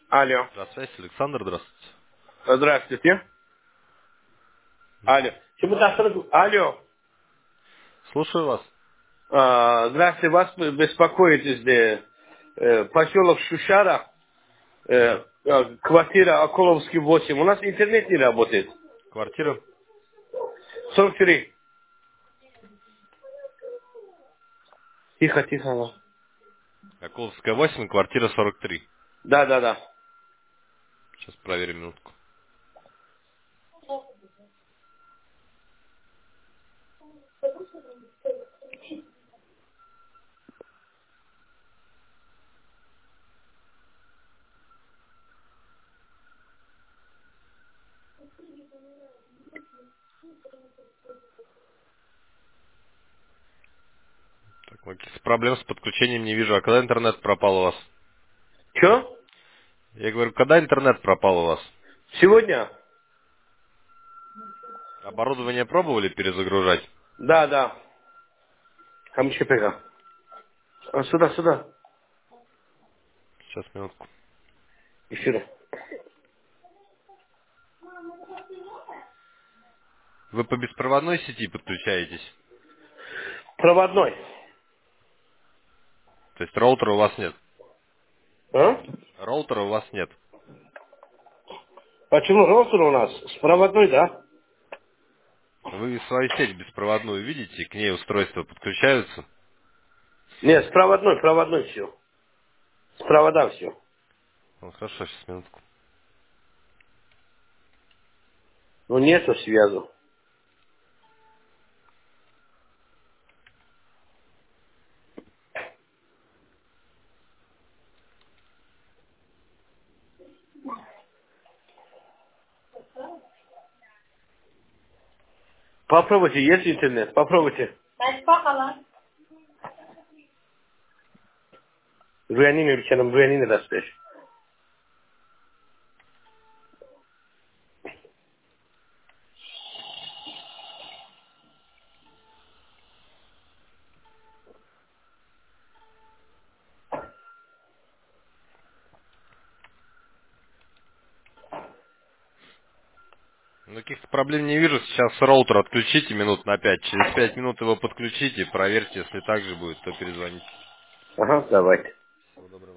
Алло. Здравствуйте, Александр, здравствуйте. Здравствуйте. Алло. Алло. Слушаю вас. Здравствуйте. Вас беспокоит поселок Шушара, квартира Околовский 8. У нас интернет не работает. Квартира 43. Тихо, тихо. Околовская 8, квартира 43. Да, да, да. Сейчас проверим минутку. Так, каких проблем с подключением не вижу. А когда интернет пропал у вас? Че? Я говорю, когда интернет пропал у вас? Сегодня? Оборудование пробовали перезагружать? Да, да. Камчепека. Сюда, сюда. Сейчас, минутку. Еще раз. Вы по беспроводной сети подключаетесь? Проводной. То есть роутера у вас нет? А? Роутера у вас нет. Почему роутер у нас? С проводной, да? Вы свою сеть беспроводную видите, к ней устройства подключаются? Нет, с проводной все. С провода все. Ну, хорошо, сейчас, минутку. Ну нету связи. Попробуйте, есть интернет? Попробуйте. Буянин ülkenin Буянин растешь. Ну, каких-то проблем не вижу. Сейчас роутер отключите минут на 5. Через 5 минут его подключите. Проверьте, если так же будет, то перезвоните. Ага, давайте. Всего доброго.